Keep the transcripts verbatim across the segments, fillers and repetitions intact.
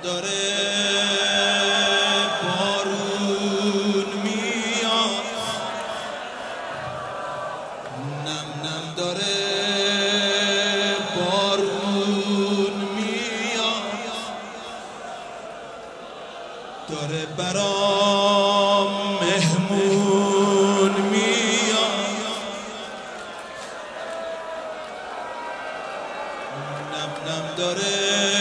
داره بارون میاد، نم نم داره بارون میاد، داره برام مهمون میاد، نم نم داره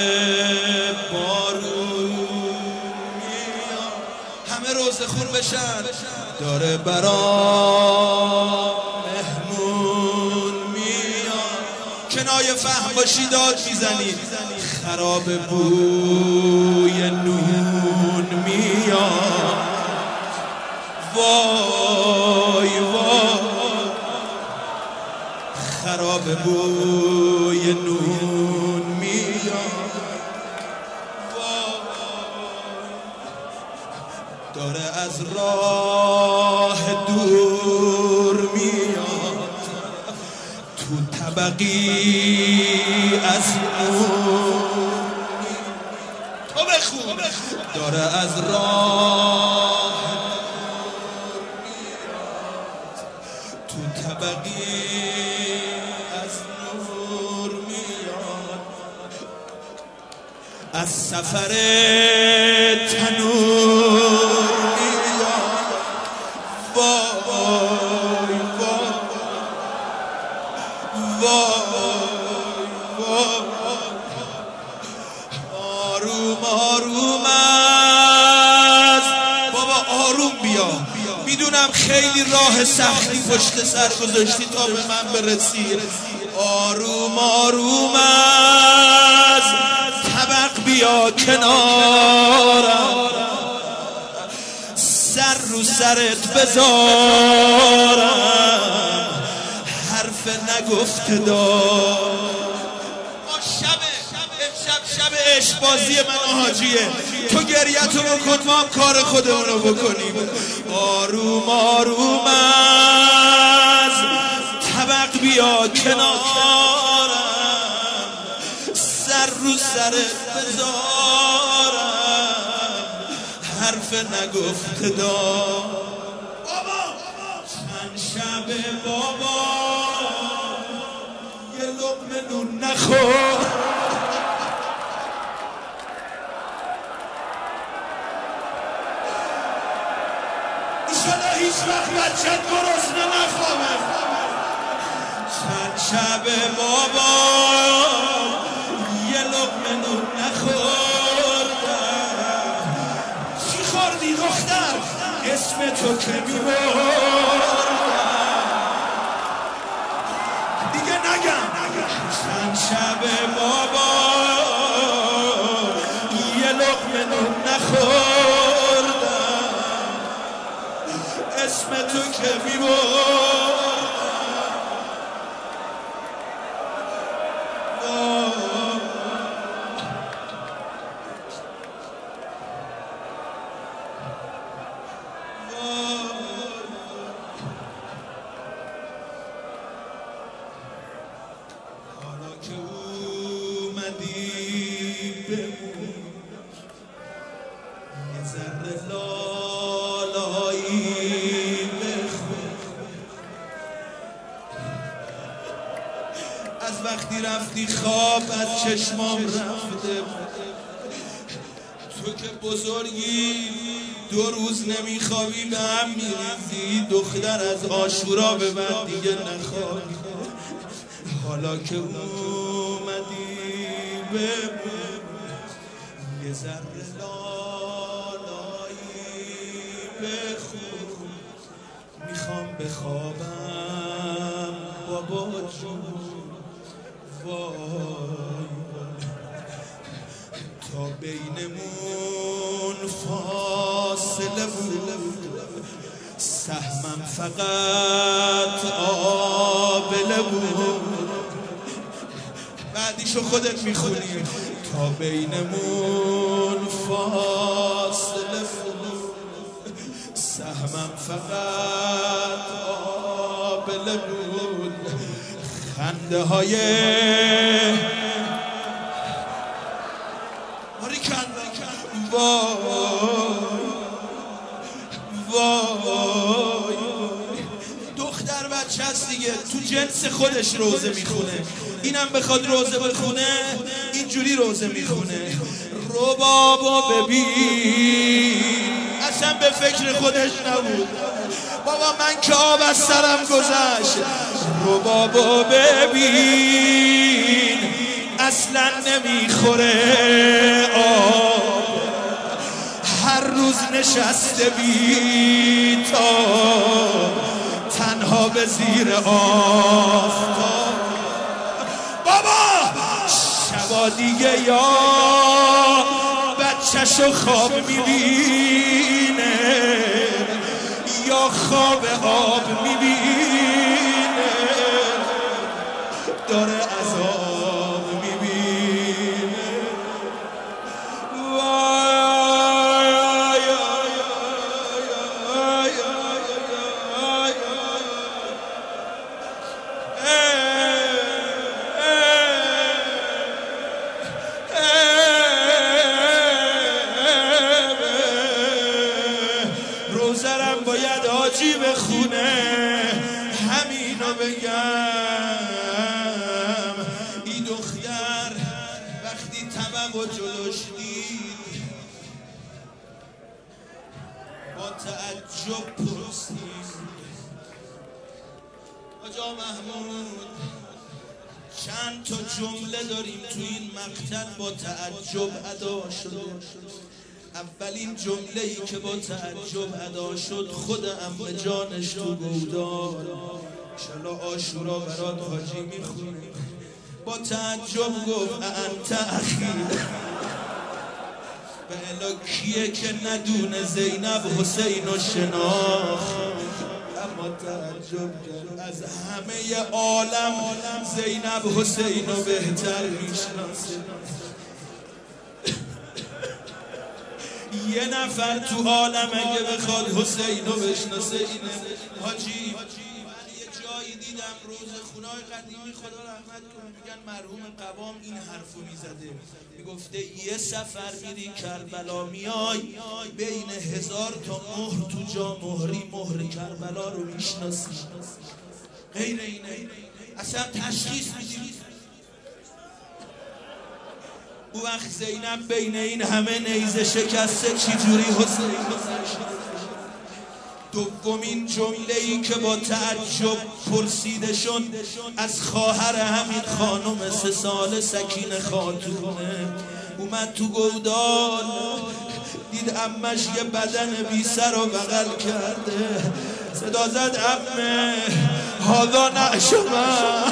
روزه خون بشن، داره برام مهمون میاد. کنایه فهم باشی داد میزنی، خراب بوی نون میاد. وای وای خراب بوی نون میاد. داره از راه دور میاد، تو طبقی از نور. تو بخون. داره از راه دور میاد، تو طبقی از نور میاد. از سفر تنور آروم آروم است بابا، آروم بیا. میدونم خیلی راه سختی پشت سر گذاشتی تا به من برسی. آروم آروم است، طبق بیا کنارم، سر رو سرت بذارم، حرف نگفته دار. شب عشق بازی من حاجیه، تو گریتو بکن ما هم کار خودمونو بکنیم. آروم آروم از طبق بیا کنارم، سر رو سرت بذارم، حرف نگفته دار. بابا چند شب بابا یه لقمه نون نخور، ایشالا هیچ وقت بچت گرسنه نخوابه. چند شب بابا یه لقمه نون نخوردم. چی خوردی دختر؟ اسم تو که میبردم دیگه نگم. چند شب بابا یه لقمه نون نخوردم، اسم تو که میبردم. حالا که اومدی بمون، یه ذره لالایی بخون. از وقتی رفتی خواب از چشمام رفته، تو که بزرگی دو روز نمیخوابی به هم میریزی. دختر از عاشورا به بعد دیگه نخوابی. حالا که اومدی بمون، یه ذره لالایی بخون. میخوام بخوابم بابا جون، وای تا بینمون فاصله بود، سهمم فقط آبله بود. بعدیشو خودت میخونی. تا بینمون فاصله بود، سهمم فقط آبله بود. خنده های وای وای دختر بچه هست دیگه، تو جنس خودش روزه میخونه، اینم بخواد روزه بخونه اینجوری روزه میخونه. ربابو ببین، اصلا به فکر خودش نبود. بابا من که آب از سرم گذشت. ربابو ببین اصلا نمیخوره آب، هر روز نشسته بی تاب تنها به زیر آفتاب. بابا شبا دیگه یا بچه‌شو خواب میبینه یا خواب آب میبینه، داره عذاب میبینه. روزرم باید حاجی بخونه، همینو بگم. این دختر وقتی طبق و جلوش دید با تعجب پرسید آجا محمود چند تا جمله داریم تو این مقتل با تعجب ادا شده. اولین جمله‌ای که با تعجب ادا شد خود عمه جانش تو گودال، انشالله عاشورا برات حاجی میخونه، با تعجب گفت انت اخی. به الا کیه که ندونه زینب حسین و شناخت، اما تعجب کرد از همه عالم زینب حسین رو بهتر میشناسه. یه نفر تو عالم اگه بخواد حسین رو بشناسه اینه. حاجی من یه جایی دیدم روز خونه‌های قدیمی خدا رحمت کنه میگن مرحوم قوام این حرفو میزده، میگفته یه سفر میری کربلا میای بین هزار تا مهر تو جا مهری مهر کربلا رو میشناسی، غیر اینه اصلا تشخیص میدی. او وقت زینب بین این همه نیزه شکسته چجوری حسین گذشت؟ دومین جمله‌ای که با تعجب پرسیده شد از خواهر همین خانم سه ساله سکینه خاتونه. اومد تو گودال دید عمش یه بدن بی سر و بغل کرده، صدا زد عمه هادا نعشمه،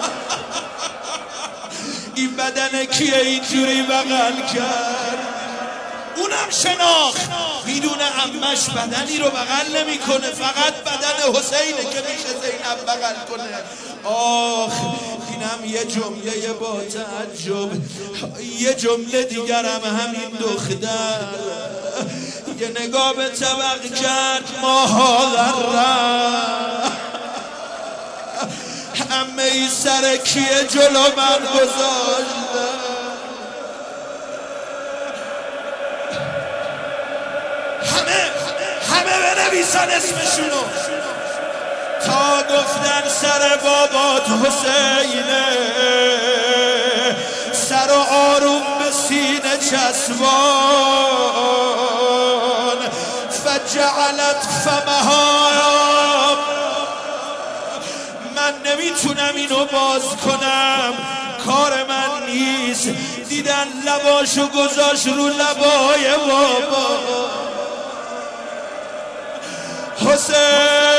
این بدن کیه اینجوری بغل کرد؟ اونم شناخت، میدونه عمش بدنی رو بغل نمی کنه، فقط بدن حسینه که میشه زینب بغل کنه. آخ اینم یه جمله با تعجب. یه جمله دیگر هم همین دختر یه نگاه به طبق کرد، ماها غره همه ای سر کیه جلو من گذاشته. همه همه بنویسن اسمشونو تا گفتن سر بابات حسینه، سر و آروم به سینه چسبان، فجعلت فمها من نمیتونم اینو باز کنم، کار من نیست. دیدن لباشو گذاشت رو لبای بابا. حسین